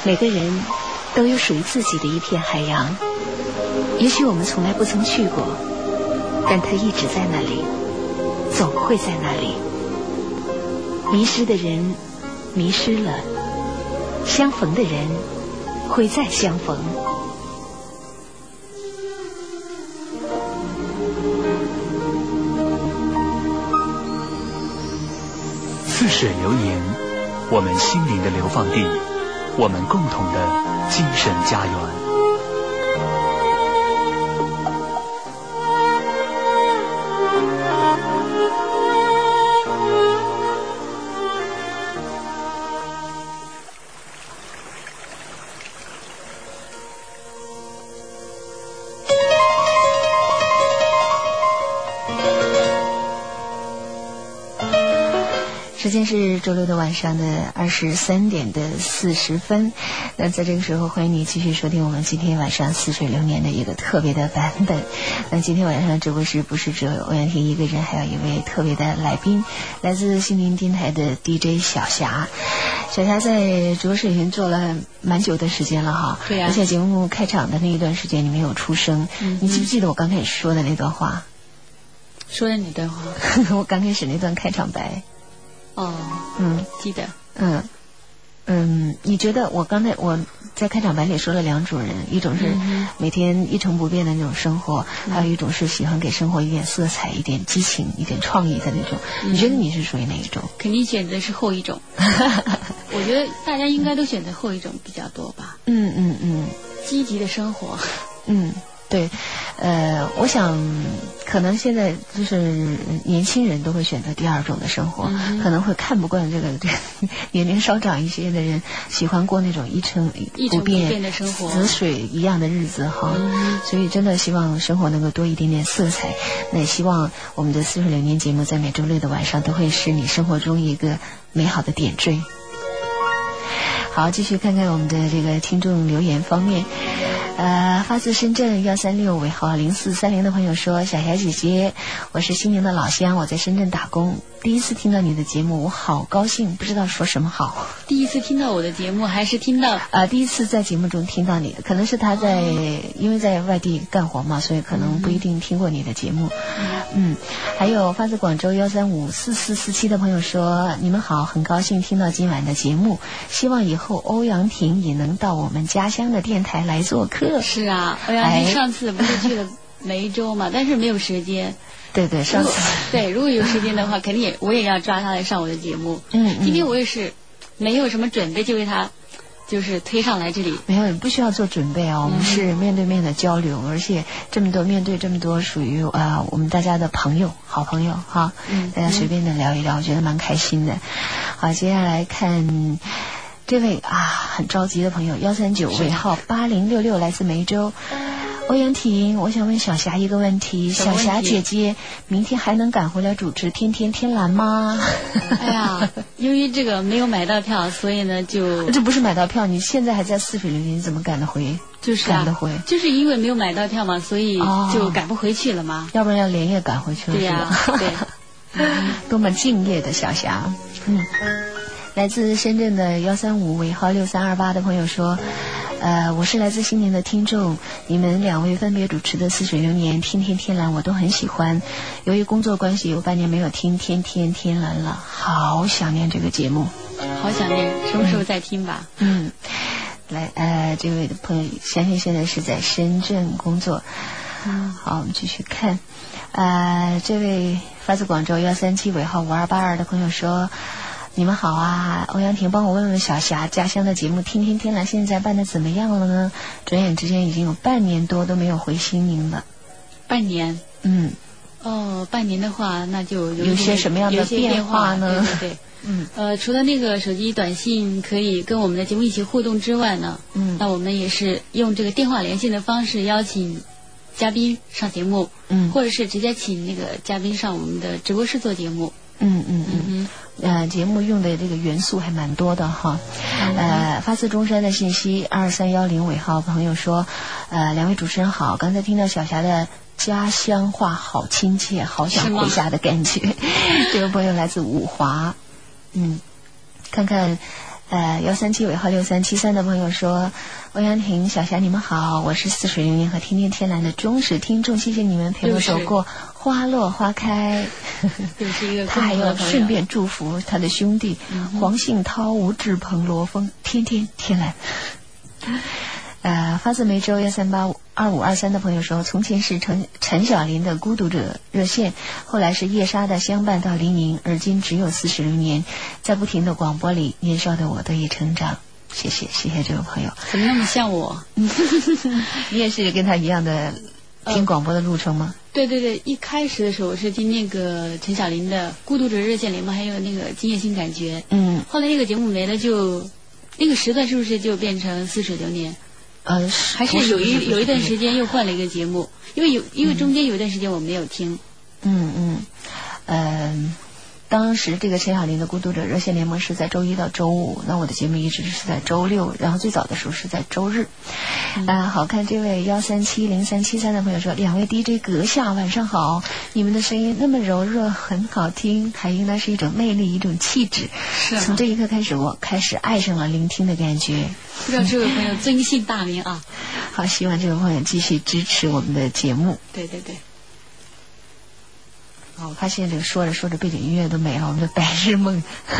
每个人都有属于自己的一片海洋，也许我们从来不曾去过，但它一直在那里，总会在那里。迷失的人迷失了，相逢的人会再相逢。 似水流年，我们心灵的流放地，我们共同的精神家园。 时间是周六的晚上的23点40分。那在这个时候，欢迎你继续收听我们今天晚上似水流年的一个特别的版本。那今天晚上直播室不是只有欧阳婷一个人，还有一位特别的来宾，来自心灵电台的 DJ 小霞。小霞在直播室已经做了蛮久的时间了哈。 对呀。 而且节目开场的那一段时间你没有出声，你记不记得我刚开始说的那段话？ 说的哪段话？ 我刚开始那段开场白。 哦，记得。 你觉得我在开场白里说了两种人，一种是每天一成不变的那种生活，还有一种是喜欢给生活一点色彩、一点激情、一点创意的那种。你觉得你是属于哪一种？ 肯定选择是后一种。我觉得大家应该都选择后一种比较多吧。积极的生活。 对，我想可能现在就是年轻人都会选择第二种的生活，可能会看不惯这个年龄稍长一些的人喜欢过那种一成不变的生活， 死水一样的日子哈。所以真的希望生活能够多一点点色彩。那也希望我们的似水流年节目在每周六的晚上都会是你生活中一个美好的点缀。好，继续看看我们的这个听众留言方面。发自深圳136尾号0430的朋友说，小霞姐姐，我是心灵的老乡，我在深圳打工，第一次听到你的节目，我好高兴，不知道说什么好。 第一次听到我的节目还是听到第一次在节目中听到你的，可能是他因为在外地干活嘛，所以可能不一定听过你的节目。还有发自广州1354447的朋友说，你们好，很高兴听到今晚的节目，希望以后欧阳婷也能到我们家乡的电台来做客。 是啊，欧阳婷上次不是去了梅州嘛，但是没有时间。 对，上次如果有时间的话，肯定我也要抓他来上我的节目。今天我也是没有什么准备，就为他就是推上来这里。 没有，不需要做准备啊，我们是面对面的交流，而且面对这么多属于我们大家的朋友，好朋友哈，大家随便的聊一聊，我觉得蛮开心的。好，接下来看这位很着急的朋友139尾号8066来自梅州。欧阳婷，我想问小霞一个问题，小霞姐姐明天还能赶回来主持天天天蓝吗？ 哎呀，由于这个没有买到票，所以呢这不是买到票，你现在还在似水流年，你怎么赶得回？赶得回， 就是因为没有买到票嘛，所以就赶不回去了嘛。 要不然要连夜赶回去了。 对呀，对。 多么敬业的小霞。来自深圳的135尾号6328的朋友说，我是来自新年的听众，你们两位分别主持的似水流年、天天天蓝我都很喜欢，由于工作关系有半年没有听天天天蓝了，好想念这个节目， 好想念，什么时候再听吧。 来，这位的朋友相信现在是在深圳工作。好，我们继续看。这位发自广州137尾号5282的朋友说，你们好啊，欧阳婷，帮我问问小霞，家乡的节目天天天蓝现在办的怎么样了呢？转眼之间已经有半年多都没有回新宁了。 半年？半年的话，那就有些什么样的变化呢？ 对。除了那个手机短信可以跟我们的节目一起互动之外呢，那我们也是用这个电话连线的方式邀请嘉宾上节目，或者是直接请那个嘉宾上我们的直播室做节目。 节目用的这个元素还蛮多的哈。发自中山的信息2310尾号朋友说，两位主持人好，刚才听到小霞的家乡话好亲切，好想回家的感觉。这位朋友来自五华。看看 137尾号6373的朋友说，欧阳婷、小霞你们好，我是40流年和天天天蓝的忠实听众，谢谢你们陪我走过花落花开。他还要顺便祝福他的兄弟黄信涛、吴志鹏、罗峰天天天蓝。发自梅州1382523的朋友说，从前是陈小林的孤独者热线，后来是夜莎的相伴到黎明，而今只有40流年，在不停的广播里，年少的我得以成长。谢谢这位朋友。 怎么那么像我？ 你也是跟他一样的听广播的路程吗？ 对对对，一开始的时候我是听那个陈小林的孤独者热线联盟，还有那个今夜新感觉。后来那个节目没了，就那个时段是不是就变成似水流年？还是有一段时间又换了一个节目，因为中间有一段时间我没有听。 当时这个陈小林的孤独者热线联盟是在周一到周五，那我的节目一直是在周六，然后最早的时候是在周日。好看这位1370373的朋友说，两位 DJ 阁下晚上好，你们的声音那么柔弱，很好听，还应当是一种魅力，一种气质。从这一刻开始，我开始爱上了聆听的感觉。 不知道这位朋友尊姓大名啊？ 好，希望这位朋友继续支持我们的节目。 对对对。 我发现这个说着说着背景音乐都没了，我们的白日梦。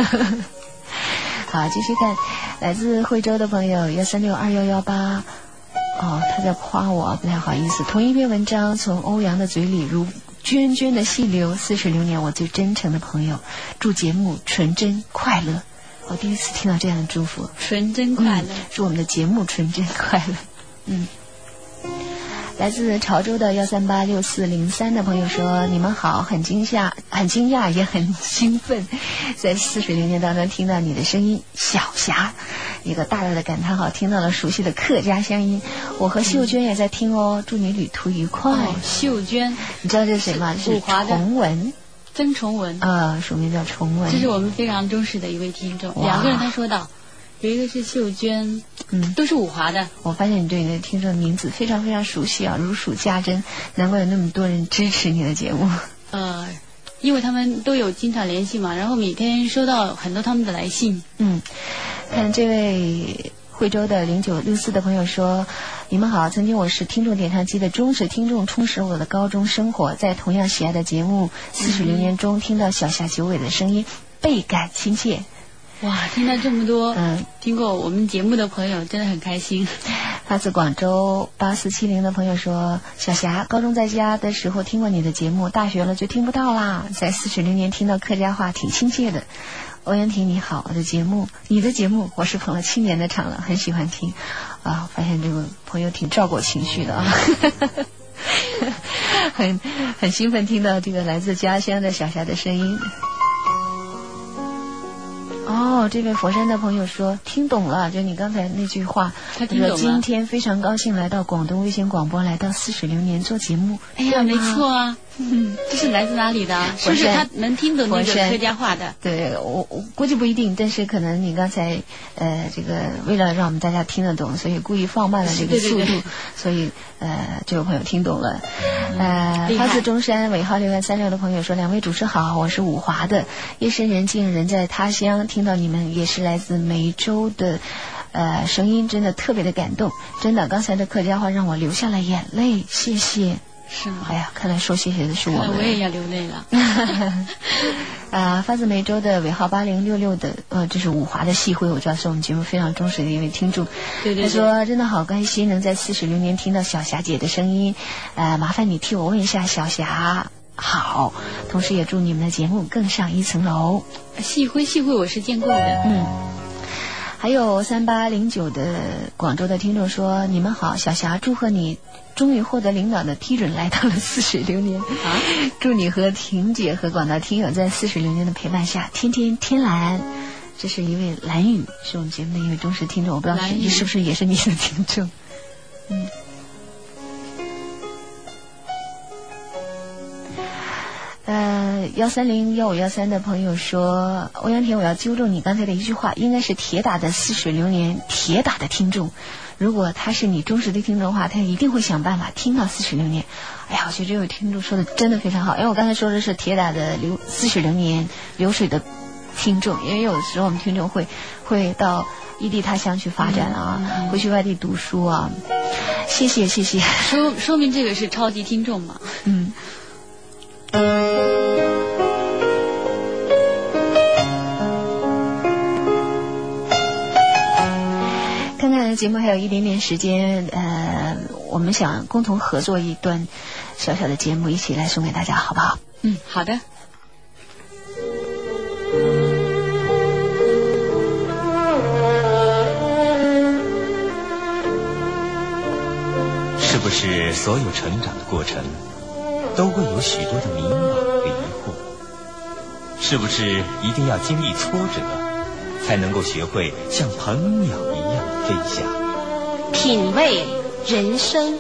好，继续看来自惠州的朋友1362118。他在夸我，不太好意思。同一篇文章从欧阳的嘴里如涓涓的细流，40流年我最真诚的朋友，祝节目纯真快乐。我第一次听到这样的祝福， 纯真快乐， 祝我们的节目纯真快乐。来自潮州的1386403的朋友说，你们好，很惊讶也很兴奋，在40流年当中听到你的声音，小霞，一个大大的感叹号，听到了熟悉的客家乡音。我和秀娟也在听哦，祝你旅途愉快。 秀娟， 你知道这是谁吗？这是崇文， 曾崇文署名叫崇文， 这是我们非常忠实的一位听众。两个人他说到，有一个是秀娟，都是五华的。 我发现你对你的听众的名字非常非常熟悉啊，如数家珍，难怪有那么多人支持你的节目。 因为他们都有经常联系嘛，然后每天收到很多他们的来信。 看这位惠州的0964的朋友说，你们好，曾经我是听众点唱机的忠实听众，充实我的高中生活，在同样喜爱的节目40流年中听到小夏九尾的声音，倍感亲切。 哇，听到这么多听过我们节目的朋友真的很开心。 发自广州8470的朋友说，小霞，高中在家的时候听过你的节目，大学了就听不到啦，在40流年听到客家话挺亲切的。欧阳婷你好，你的节目我是捧了7年的场了，很喜欢听啊。发现这个朋友挺照顾情绪的啊。很兴奋听到这个来自家乡的小霞的声音。这位佛山的朋友说听懂了，就你刚才那句话， 他听懂了。 今天非常高兴来到广东卫星广播，来到40流年做节目。 哎呀，没错啊。这是来自哪里的？是不是他能听懂那个客家话的？ 对，我估计不一定，但是可能你刚才这个为了让我们大家听得懂，所以故意放慢了这个速度，对，所以这位朋友听懂了。发自中山尾号6136的朋友说，两位主持好，我是五华的，夜深人静人在他乡，听到你们也是来自梅州的声音，真的特别的感动，真的刚才的客家话让我流下了眼泪，谢谢。 是吗？ 哎呀，看来说谢谢的是我们。 我也要流泪了。 发自梅州的尾号8066的这是五华的细辉，我知道是我们节目非常忠实的一位听众。 对， 他说真的好开心能在40流年听到小霞姐的声音，麻烦你替我问一下小霞好，同时也祝你们的节目更上一层楼。 细辉我是见过的。 还有3809的广州的听众说，你们好，小霞，祝贺你终于获得领导的批准来到了40流年祝你和婷姐和广大听友在40流年的陪伴下天天天蓝。这是一位蓝雨，是我们节目的一位忠实听众，我不知道是不是也是你的听众。1301513的朋友说，欧阳婷，我要纠正你刚才的一句话，应该是铁打的40流年铁打的听众，如果他是你忠实的听众的话，他一定会想办法听到40流年。哎呀，我觉得这位听众说的真的非常好，因为我刚才说的是铁打的40流年流水的听众，因为有的时候我们听众会到异地他乡去发展啊，会去外地读书啊。谢谢， 说明这个是超级听众嘛。 看看节目还有一点点时间，我们想共同合作一段小小的节目，一起来送给大家，好不好？ 好的。 是不是所有成长的过程都会有许多的迷茫和疑惑？是不是一定要经历挫折，才能够学会像鹏鸟一样飞翔？ 品味人生。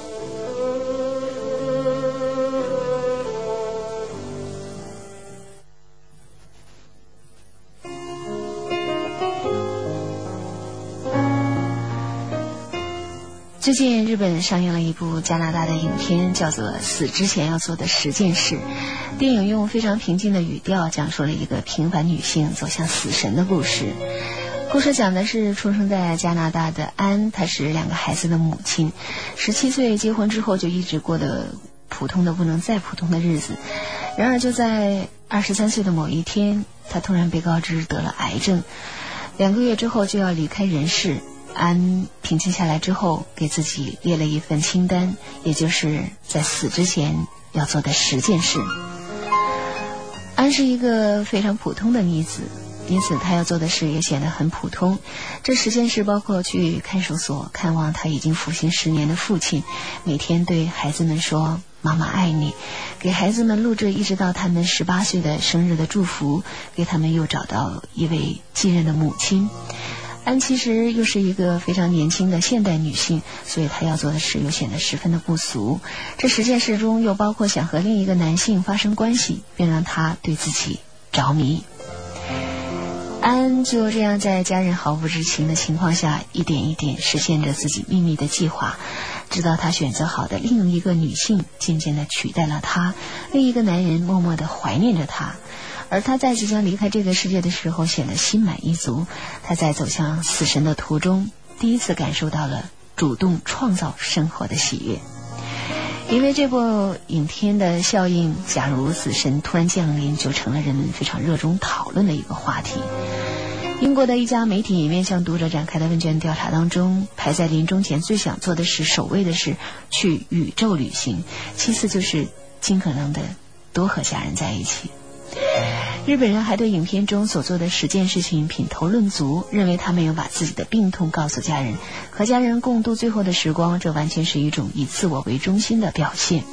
最近日本上映了一部加拿大的影片，叫做《死之前要做的10件事》。电影用非常平静的语调讲述了一个平凡女性走向死神的故事。故事讲的是出生在加拿大的安，她是2个孩子的母亲，17岁结婚之后就一直过得普通的不能再普通的日子。然而就在23岁的某一天，她突然被告知得了癌症，2个月之后就要离开人世。安平静下来之后，给自己列了一份清单，也就是在死之前要做的10件事。安是一个非常普通的女子，因此她要做的事也显得很普通。这10件事包括去看守所看望她已经服刑10年的父亲，每天对孩子们说妈妈爱你，给孩子们录制一直到他们18岁的生日的祝福，给他们又找到一位继任的母亲。安其实又是一个非常年轻的现代女性，所以她要做的事又显得十分的不俗。这10件事中又包括想和另一个男性发生关系，并让他对自己着迷。安就这样在家人毫不知情的情况下，一点一点实现着自己秘密的计划，直到他选择好的另一个女性渐渐地取代了他，另一个男人默默地怀念着他。而他在即将离开这个世界的时候显得心满意足。他在走向死神的途中，第一次感受到了主动创造生活的喜悦。因为这部影片的效应，假如死神突然降临，就成了人们非常热衷讨论的一个话题。英国的一家媒体里面向读者展开的问卷调查当中，排在临终前最想做的事首位的是去宇宙旅行，其次就是尽可能的多和家人在一起。日本人还对影片中所做的10件事情品头论足，认为他没有把自己的病痛告诉家人，和家人共度最后的时光，这完全是一种以自我为中心的表现。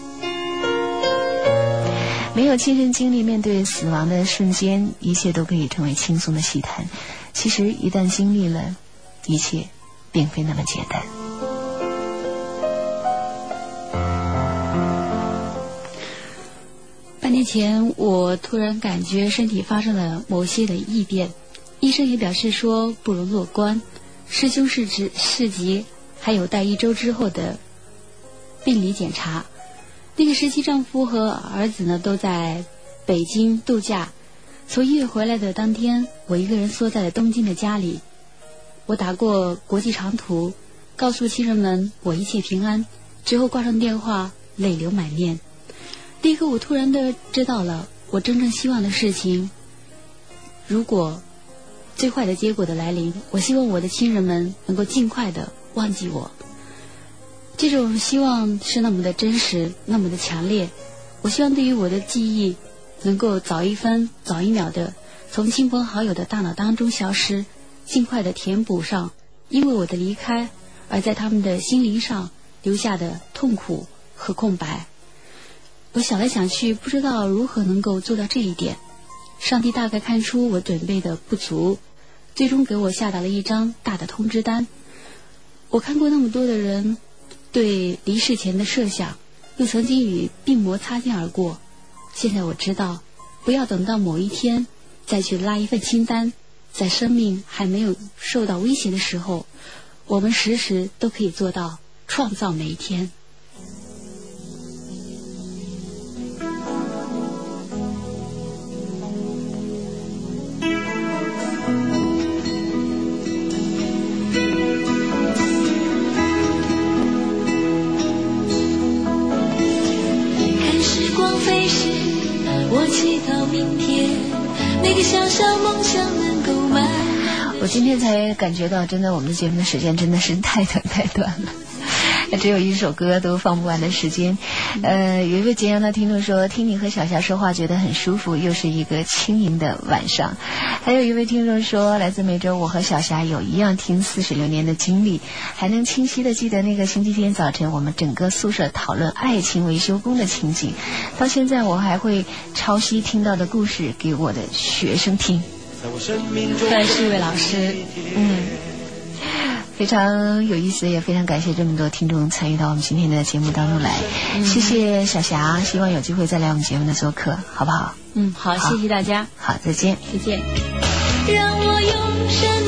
没有亲身经历面对死亡的瞬间，一切都可以成为轻松的戏谈。其实一旦经历了，一切并非那么简单。 半年前，我突然感觉身体发生了某些的异变，医生也表示说不容乐观，师兄市集还有待1周之后的病理检查。那个时期，丈夫和儿子呢都在北京度假。从医院回来的当天，我一个人缩在了东京的家里。我打过国际长途，告诉亲人们我一切平安，之后挂上电话，泪流满面。第一个我突然的知道了我真正希望的事情。如果最坏的结果的来临，我希望我的亲人们能够尽快的忘记我。这种希望是那么的真实，那么的强烈。我希望对于我的记忆能够早1分早1秒的从亲朋好友的大脑当中消失，尽快的填补上因为我的离开而在他们的心灵上留下的痛苦和空白。我想来想去，不知道如何能够做到这一点。上帝大概看出我准备的不足，最终给我下达了一张大的通知单。我看过那么多的人对离世前的设想，又曾经与病魔擦肩而过。现在我知道，不要等到某一天再去拉一份清单，在生命还没有受到威胁的时候，我们时时都可以做到创造每一天。 小小梦想能够慢慢。 我今天才感觉到，真的我们的节目的时间真的是太短了，只有一首歌都放不完的时间。有一位揭阳的听众说，听你和小霞说话觉得很舒服，又是一个轻盈的晚上。还有一位听众说，来自梅州，我和小霞有一样听46年的经历，还能清晰的记得那个星期天早晨我们整个宿舍讨论爱情维修工的情景，到现在我还会抄袭听到的故事给我的学生听。 算是一位老师。 非常有意思，也非常感谢这么多听众参与到我们今天的节目当中来。谢谢小霞，希望有机会再来我们节目的做客，好不好？ 好，谢谢大家。 好，再见。 再见。 让我用声